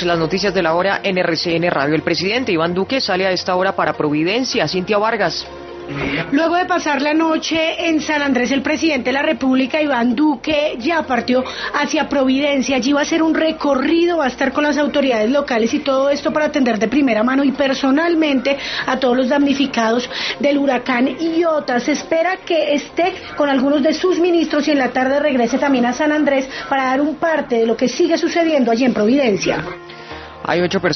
Las noticias de la hora en RCN Radio. El presidente Iván Duque sale a esta hora para Providencia. Cintia Vargas. Luego de pasar la noche en San Andrés, el presidente de la República, Iván Duque, ya partió hacia Providencia. Allí va a hacer un recorrido, va a estar con las autoridades locales y todo esto para atender de primera mano y personalmente a todos los damnificados del huracán Iota. Se espera que esté con algunos de sus ministros y en la tarde regrese también a San Andrés para dar un parte de lo que sigue sucediendo allí en Providencia. Hay 8 personas